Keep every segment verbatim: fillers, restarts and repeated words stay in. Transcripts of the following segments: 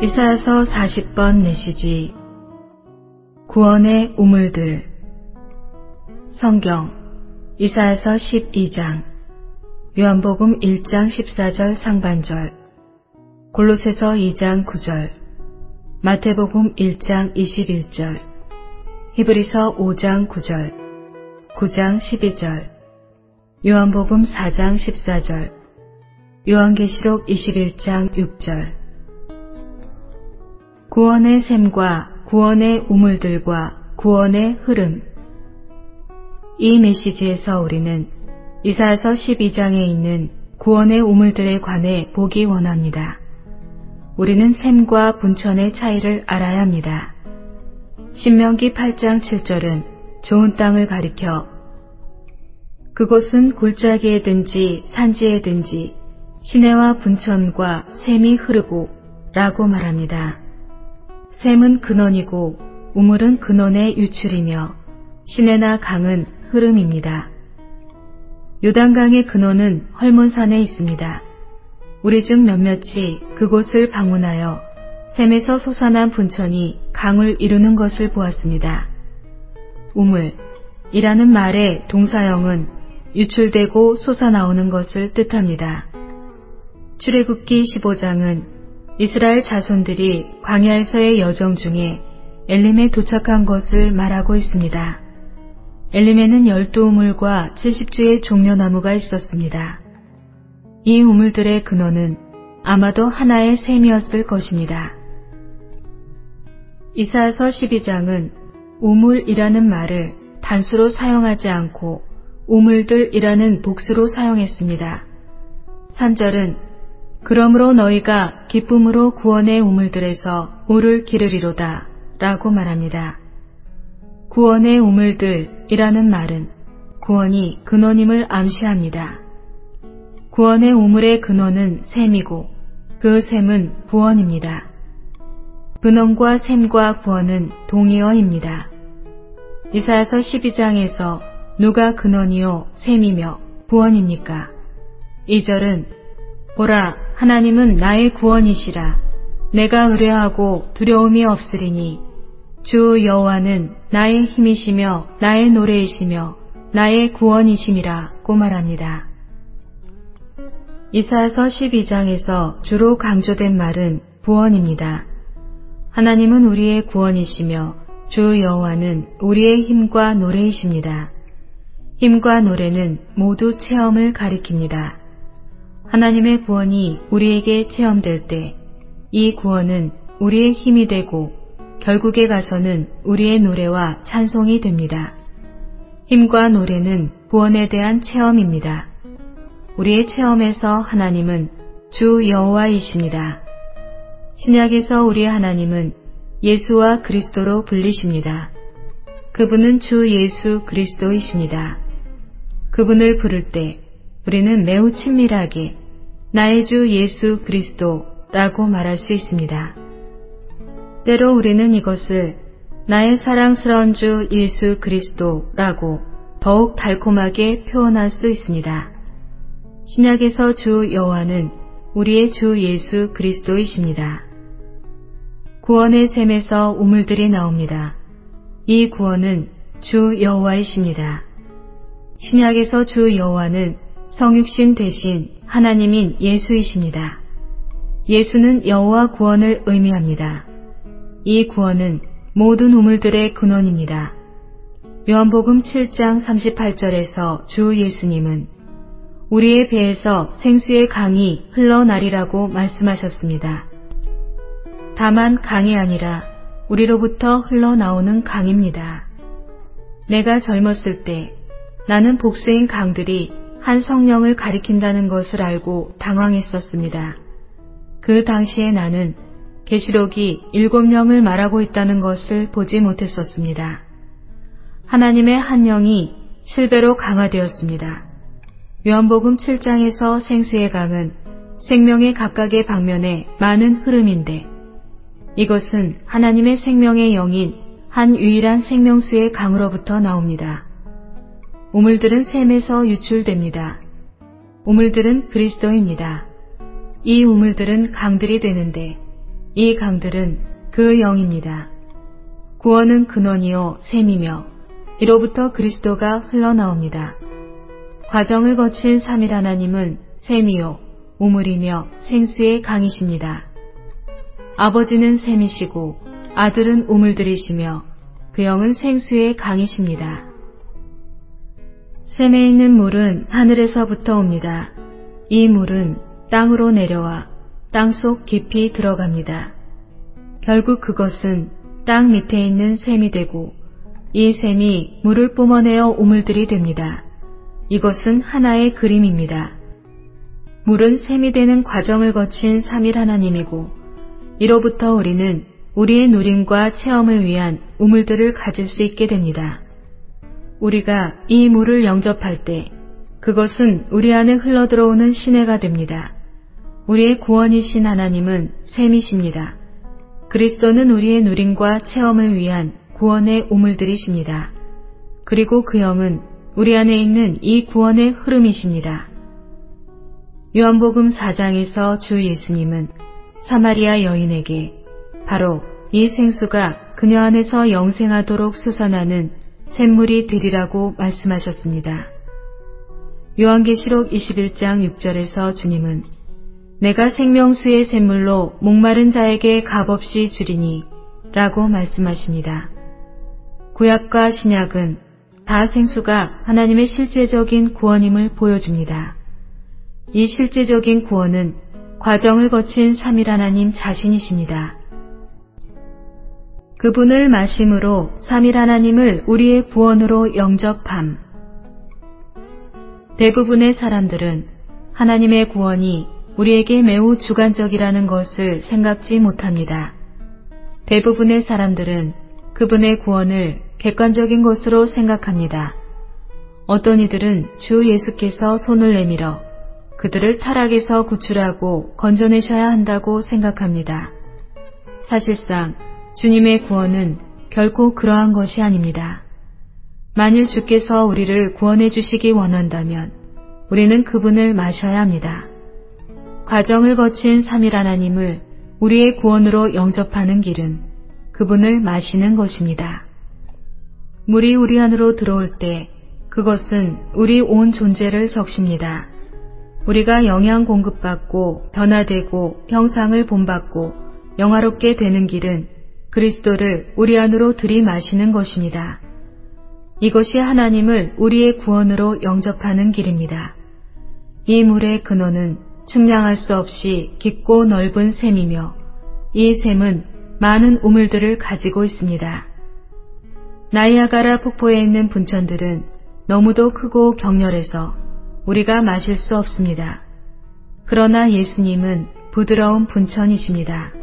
이사야서 사십 번 메시지 구원의 우물들. 성경 이사야서 십이 장, 요한복음 일 장 십사 절 상반절, 골로새서 이 장 구 절, 마태복음 일 장 이십일 절, 히브리서 오 장 구 절, 구 장 십이 절, 요한복음 사 장 십사 절, 요한계시록 이십일 장 육 절. 구원의 샘과 구원의 우물들과 구원의 흐름. 이 메시지에서 우리는 이사야서 십이 장에 있는 구원의 우물들에 관해 보기 원합니다. 우리는 샘과 분천의 차이를 알아야 합니다. 신명기 팔 장 칠 절은 좋은 땅을 가리켜 그곳은 골짜기에든지 산지에든지 시내와 분천과 샘이 흐르고 라고 말합니다. 샘은 근원이고 우물은 근원의 유출이며 시내나 강은 흐름입니다. 요단강의 근원은 헐몬산에 있습니다. 우리 중 몇몇이 그곳을 방문하여 샘에서 솟아난 분천이 강을 이루는 것을 보았습니다. 우물이라는 말의 동사형은 유출되고 솟아나오는 것을 뜻합니다. 출애굽기 십오 장은 이스라엘 자손들이 광야에서의 여정 중에 엘림에 도착한 것을 말하고 있습니다. 엘림에는 열두 우물과 칠십 주의 종려나무가 있었습니다. 이 우물들의 근원은 아마도 하나의 샘이었을 것입니다. 이사야서 십이 장은 우물이라는 말을 단수로 사용하지 않고 우물들이라는 복수로 사용했습니다. 삼 절은 그러므로 너희가 기쁨으로 구원의 우물들에서 물을 기르리로다 라고 말합니다. 구원의 우물들이라는 말은 구원이 근원임을 암시합니다. 구원의 우물의 근원은 샘이고 그 샘은 구원입니다. 근원과 샘과 구원은 동의어입니다. 이사야서 십이 장에서 누가 근원이요 샘이며 구원입니까? 이 절은 보라, 하나님은 나의 구원이시라. 내가 의뢰하고 두려움이 없으리니 주 여호와는 나의 힘이시며 나의 노래이시며 나의 구원이심이라고 말합니다. 이사야서 십이 장에서 주로 강조된 말은 구원입니다. 하나님은 우리의 구원이시며 주 여호와는 우리의 힘과 노래이십니다. 힘과 노래는 모두 체험을 가리킵니다. 하나님의 구원이 우리에게 체험될 때 이 구원은 우리의 힘이 되고 결국에 가서는 우리의 노래와 찬송이 됩니다. 힘과 노래는 구원에 대한 체험입니다. 우리의 체험에서 하나님은 주 여호와이십니다. 신약에서 우리의 하나님은 예수와 그리스도로 불리십니다. 그분은 주 예수 그리스도이십니다. 그분을 부를 때 우리는 매우 친밀하게 나의 주 예수 그리스도라고 말할 수 있습니다. 때로 우리는 이것을 나의 사랑스러운 주 예수 그리스도라고 더욱 달콤하게 표현할 수 있습니다. 신약에서 주 여호와는 우리의 주 예수 그리스도이십니다. 구원의 샘에서 우물들이 나옵니다. 이 구원은 주 여호와이십니다. 신약에서 주 여호와는 성육신 되신 하나님인 예수이십니다. 예수는 여호와 구원을 의미합니다. 이 구원은 모든 우물들의 근원입니다. 요한복음 칠 장 삼십팔 절에서 주 예수님은 우리의 배에서 생수의 강이 흘러나리라고 말씀하셨습니다. 다만 강이 아니라 우리로부터 흘러나오는 강입니다. 내가 젊었을 때 나는 복수인 강들이 한 성령을 가리킨다는 것을 알고 당황했었습니다. 그 당시에 나는 계시록이 일곱 명을 말하고 있다는 것을 보지 못했었습니다. 하나님의 한 영이 칠 배로 강화되었습니다. 요한복음 칠 장에서 생수의 강은 생명의 각각의 방면에 많은 흐름인데 이것은 하나님의 생명의 영인 한 유일한 생명수의 강으로부터 나옵니다. 우물들은 샘에서 유출됩니다. 우물들은 그리스도입니다. 이 우물들은 강들이 되는데 이 강들은 그 영입니다. 구원은 근원이요 샘이며 이로부터 그리스도가 흘러나옵니다. 과정을 거친 삼일 하나님은 샘이요 우물이며 생수의 강이십니다. 아버지는 샘이시고 아들은 우물들이시며 그 영은 생수의 강이십니다. 샘에 있는 물은 하늘에서부터 옵니다. 이 물은 땅으로 내려와 땅속 깊이 들어갑니다. 결국 그것은 땅 밑에 있는 샘이 되고 이 샘이 물을 뿜어내어 우물들이 됩니다. 이것은 하나의 그림입니다. 물은 샘이 되는 과정을 거친 삼일 하나님이고 이로부터 우리는 우리의 누림과 체험을 위한 우물들을 가질 수 있게 됩니다. 우리가 이 물을 영접할 때 그것은 우리 안에 흘러들어오는 시내가 됩니다. 우리의 구원이신 하나님은 샘이십니다. 그리스도는 우리의 누림과 체험을 위한 구원의 우물들이십니다. 그리고 그 영은 우리 안에 있는 이 구원의 흐름이십니다. 요한복음 사 장에서 주 예수님은 사마리아 여인에게 바로 이 생수가 그녀 안에서 영생하도록 솟아나는 샘물이 되리라고 말씀하셨습니다. 요한계시록 이십일 장 육 절에서 주님은 내가 생명수의 샘물로 목마른 자에게 값없이 주리니 라고 말씀하십니다. 구약과 신약은 다 생수가 하나님의 실제적인 구원임을 보여줍니다. 이 실제적인 구원은 과정을 거친 삼일 하나님 자신이십니다. 그분을 마심으로 삼일 하나님을 우리의 구원으로 영접함. 대부분의 사람들은 하나님의 구원이 우리에게 매우 주관적이라는 것을 생각지 못합니다. 대부분의 사람들은 그분의 구원을 객관적인 것으로 생각합니다. 어떤 이들은 주 예수께서 손을 내밀어 그들을 타락에서 구출하고 건져내셔야 한다고 생각합니다. 사실상 주님의 구원은 결코 그러한 것이 아닙니다. 만일 주께서 우리를 구원해 주시기 원한다면 우리는 그분을 마셔야 합니다. 과정을 거친 삼일 하나님을 우리의 구원으로 영접하는 길은 그분을 마시는 것입니다. 물이 우리 안으로 들어올 때 그것은 우리 온 존재를 적십니다. 우리가 영양 공급받고 변화되고 형상을 본받고 영화롭게 되는 길은 그리스도를 우리 안으로 들이마시는 것입니다. 이것이 하나님을 우리의 구원으로 영접하는 길입니다. 이 물의 근원은 측량할 수 없이 깊고 넓은 샘이며 이 샘은 많은 우물들을 가지고 있습니다. 나이아가라 폭포에 있는 분천들은 너무도 크고 격렬해서 우리가 마실 수 없습니다. 그러나 예수님은 부드러운 분천이십니다.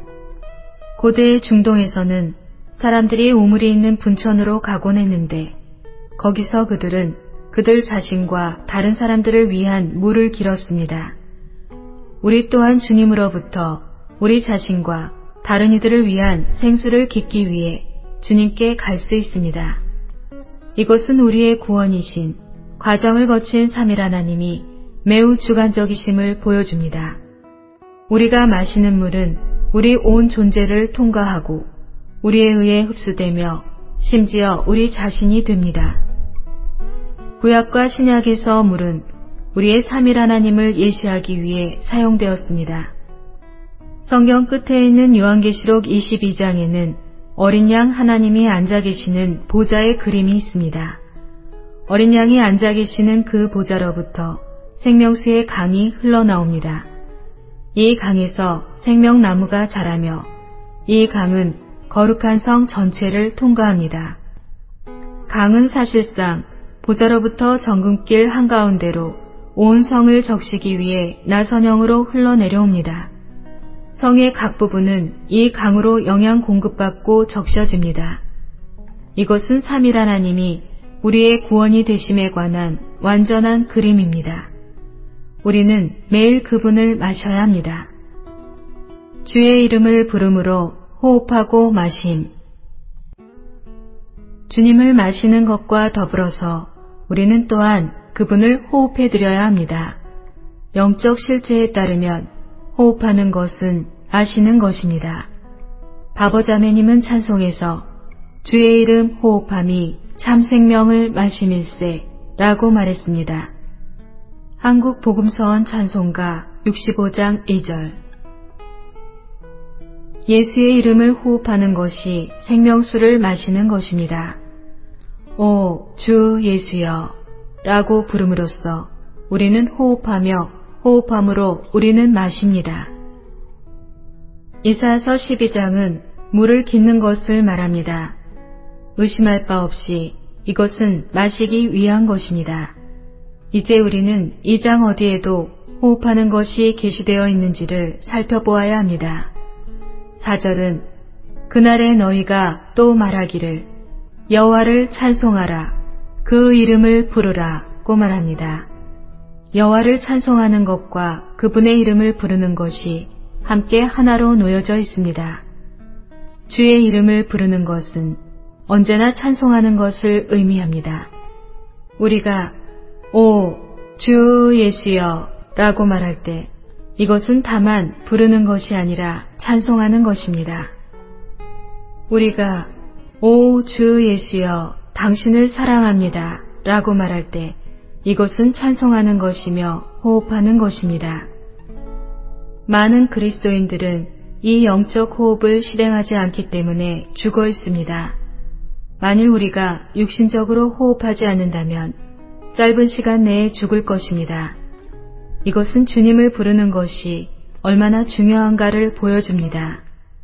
고대의 중동에서는 사람들이 우물이 있는 분천으로 가곤 했는데 거기서 그들은 그들 자신과 다른 사람들을 위한 물을 길었습니다. 우리 또한 주님으로부터 우리 자신과 다른 이들을 위한 생수를 깃기 위해 주님께 갈 수 있습니다. 이것은 우리의 구원이신 과정을 거친 삼일 하나님이 매우 주관적이심을 보여줍니다. 우리가 마시는 물은 우리 온 존재를 통과하고 우리에 의해 흡수되며 심지어 우리 자신이 됩니다. 구약과 신약에서 물은 우리의 삼일 하나님을 예시하기 위해 사용되었습니다. 성경 끝에 있는 요한계시록 이십이 장에는 어린 양 하나님이 앉아 계시는 보좌의 그림이 있습니다. 어린 양이 앉아 계시는 그 보좌로부터 생명수의 강이 흘러나옵니다. 이 강에서 생명나무가 자라며 이 강은 거룩한 성 전체를 통과합니다. 강은 사실상 보좌로부터 정금길 한가운데로 온 성을 적시기 위해 나선형으로 흘러내려옵니다. 성의 각 부분은 이 강으로 영양 공급받고 적셔집니다. 이것은 삼일 하나님이 우리의 구원이 되심에 관한 완전한 그림입니다. 우리는 매일 그분을 마셔야 합니다. 주의 이름을 부름으로 호흡하고 마심. 주님을 마시는 것과 더불어서 우리는 또한 그분을 호흡해드려야 합니다. 영적 실제에 따르면 호흡하는 것은 마시는 것입니다. 바보자매님은 찬송에서 주의 이름 호흡함이 참 생명을 마심일세 라고 말했습니다. 한국 복음서원 찬송가 육십오 장 일 절. 예수의 이름을 호흡하는 것이 생명수를 마시는 것입니다. 오, 주 예수여 라고 부름으로써 우리는 호흡하며 호흡함으로 우리는 마십니다. 이사야서 십이 장은 물을 깃는 것을 말합니다. 의심할 바 없이 이것은 마시기 위한 것입니다. 이제 우리는 이 장 어디에도 호흡하는 것이 게시되어 있는지를 살펴보아야 합니다. 사 절은 그날에 너희가 또 말하기를 여호와를 찬송하라 그 이름을 부르라 고 말합니다. 여호와를 찬송하는 것과 그분의 이름을 부르는 것이 함께 하나로 놓여져 있습니다. 주의 이름을 부르는 것은 언제나 찬송하는 것을 의미합니다. 우리가 오, 주 예수여 라고 말할 때 이것은 다만 부르는 것이 아니라 찬송하는 것입니다. 우리가 오, 주 예수여 당신을 사랑합니다 라고 말할 때 이것은 찬송하는 것이며 호흡하는 것입니다. 많은 그리스도인들은 이 영적 호흡을 실행하지 않기 때문에 죽어 있습니다. 만일 우리가 육신적으로 호흡하지 않는다면 짧은 시간 내에 죽을 것입니다. 이것은 주님을 부르는 것이 얼마나 중요한가를 보여줍니다.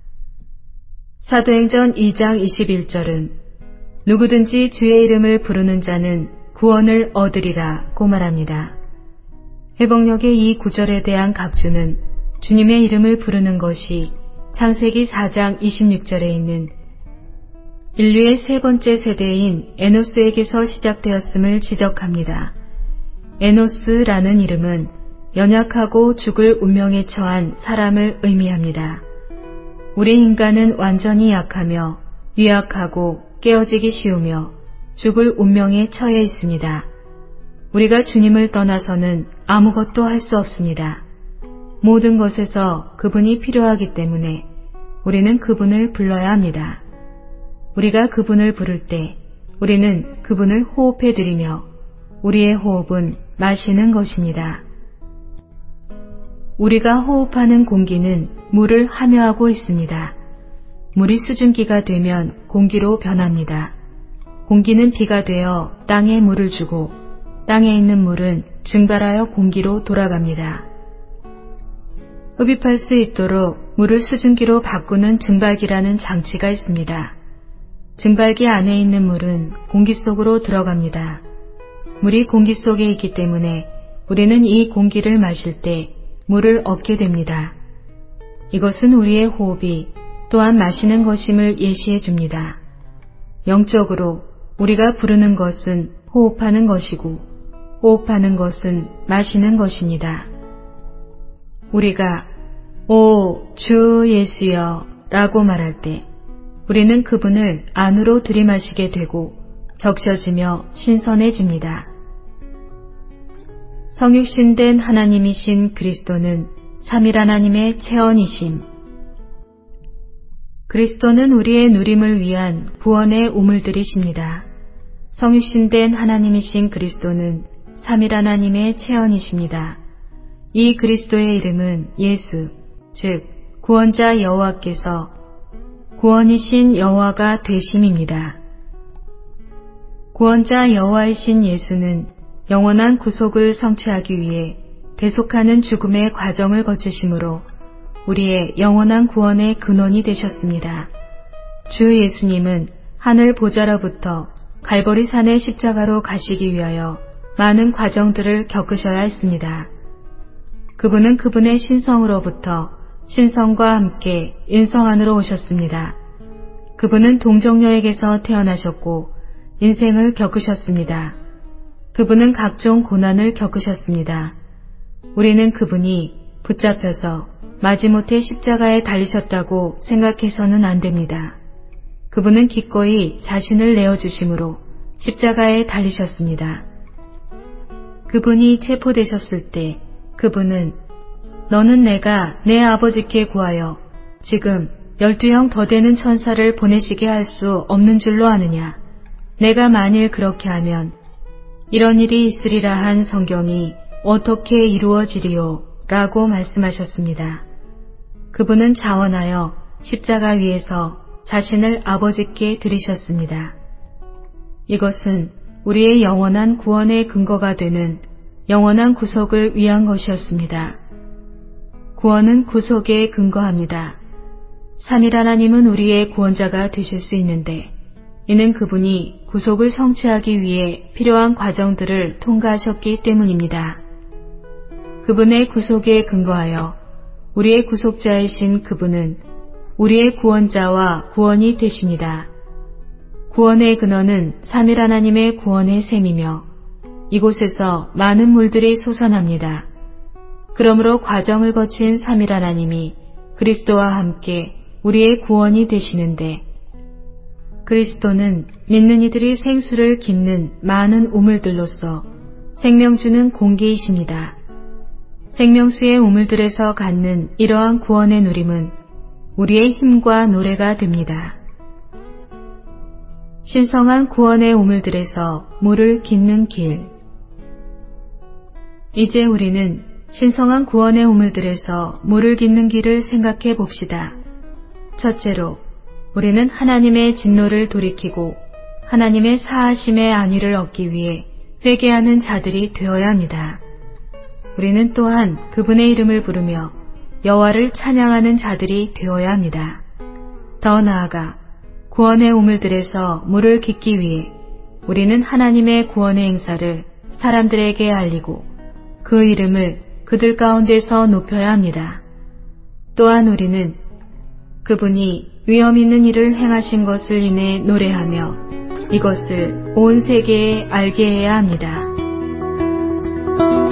사도행전 이 장 이십일 절은 누구든지 주의 이름을 부르는 자는 구원을 얻으리라 고 말합니다. 회복력의 이 구절에 대한 각주는 주님의 이름을 부르는 것이 창세기 사 장 이십육 절에 있는 인류의 세 번째 세대인 에노스에게서 시작되었음을 지적합니다. 에노스라는 이름은 연약하고 죽을 운명에 처한 사람을 의미합니다. 우리 인간은 완전히 약하며 유약하고 깨어지기 쉬우며 죽을 운명에 처해 있습니다. 우리가 주님을 떠나서는 아무것도 할 수 없습니다. 모든 것에서 그분이 필요하기 때문에 우리는 그분을 불러야 합니다. 우리가 그분을 부를 때 우리는 그분을 호흡해드리며 우리의 호흡은 마시는 것입니다. 우리가 호흡하는 공기는 물을 함유하고 있습니다. 물이 수증기가 되면 공기로 변합니다. 공기는 비가 되어 땅에 물을 주고 땅에 있는 물은 증발하여 공기로 돌아갑니다. 흡입할 수 있도록 물을 수증기로 바꾸는 증발기라는 장치가 있습니다. 증발기 안에 있는 물은 공기 속으로 들어갑니다. 물이 공기 속에 있기 때문에 우리는 이 공기를 마실 때 물을 얻게 됩니다. 이것은 우리의 호흡이 또한 마시는 것임을 예시해 줍니다. 영적으로 우리가 부르는 것은 호흡하는 것이고 호흡하는 것은 마시는 것입니다. 우리가 오, 주 예수여 라고 말할 때 우리는 그분을 안으로 들이마시게 되고 적셔지며 신선해집니다. 성육신된 하나님이신 그리스도는 삼일 하나님의 체언이심. 그리스도는 우리의 누림을 위한 구원의 우물들이십니다. 성육신된 하나님이신 그리스도는 삼일 하나님의 체언이십니다. 이 그리스도의 이름은 예수, 즉 구원자 여호와께서 구원이신 여호와가 되심입니다. 구원자 여호와이신 예수는 영원한 구속을 성취하기 위해 대속하는 죽음의 과정을 거치심으로 우리의 영원한 구원의 근원이 되셨습니다. 주 예수님은 하늘 보좌로부터 갈보리 산의 십자가로 가시기 위하여 많은 과정들을 겪으셔야 했습니다. 그분은 그분의 신성으로부터 신성과 함께 인성 안으로 오셨습니다. 그분은 동정녀에게서 태어나셨고 인생을 겪으셨습니다. 그분은 각종 고난을 겪으셨습니다. 우리는 그분이 붙잡혀서 마지못해 십자가에 달리셨다고 생각해서는 안 됩니다. 그분은 기꺼이 자신을 내어주심으로 십자가에 달리셨습니다. 그분이 체포되셨을 때 그분은 너는 내가 내 아버지께 구하여 지금 열두 형 더 되는 천사를 보내시게 할 수 없는 줄로 아느냐. 내가 만일 그렇게 하면 이런 일이 있으리라 한 성경이 어떻게 이루어지리요? 라고 말씀하셨습니다. 그분은 자원하여 십자가 위에서 자신을 아버지께 드리셨습니다. 이것은 우리의 영원한 구원의 근거가 되는 영원한 구속을 위한 것이었습니다. 구원은 구속에 근거합니다. 삼일 하나님은 우리의 구원자가 되실 수 있는데 이는 그분이 구속을 성취하기 위해 필요한 과정들을 통과하셨기 때문입니다. 그분의 구속에 근거하여 우리의 구속자이신 그분은 우리의 구원자와 구원이 되십니다. 구원의 근원은 삼일 하나님의 구원의 셈이며 이곳에서 많은 물들이 솟아납니다. 그러므로 과정을 거친 삼일 하나님이 그리스도와 함께 우리의 구원이 되시는데 그리스도는 믿는 이들이 생수를 깃는 많은 우물들로서 생명 주는 공기이십니다. 생명수의 우물들에서 갖는 이러한 구원의 누림은 우리의 힘과 노래가 됩니다. 신성한 구원의 우물들에서 물을 깃는 길. 이제 우리는 신성한 구원의 우물들에서 물을 깃는 길을 생각해 봅시다. 첫째로 우리는 하나님의 진노를 돌이키고 하나님의 사하심의 안위를 얻기 위해 회개하는 자들이 되어야 합니다. 우리는 또한 그분의 이름을 부르며 여호와를 찬양하는 자들이 되어야 합니다. 더 나아가 구원의 우물들에서 물을 깃기 위해 우리는 하나님의 구원의 행사를 사람들에게 알리고 그 이름을 그들 가운데서 높여야 합니다. 또한 우리는 그분이 위엄 있는 일을 행하신 것을 인해 노래하며 이것을 온 세계에 알게 해야 합니다.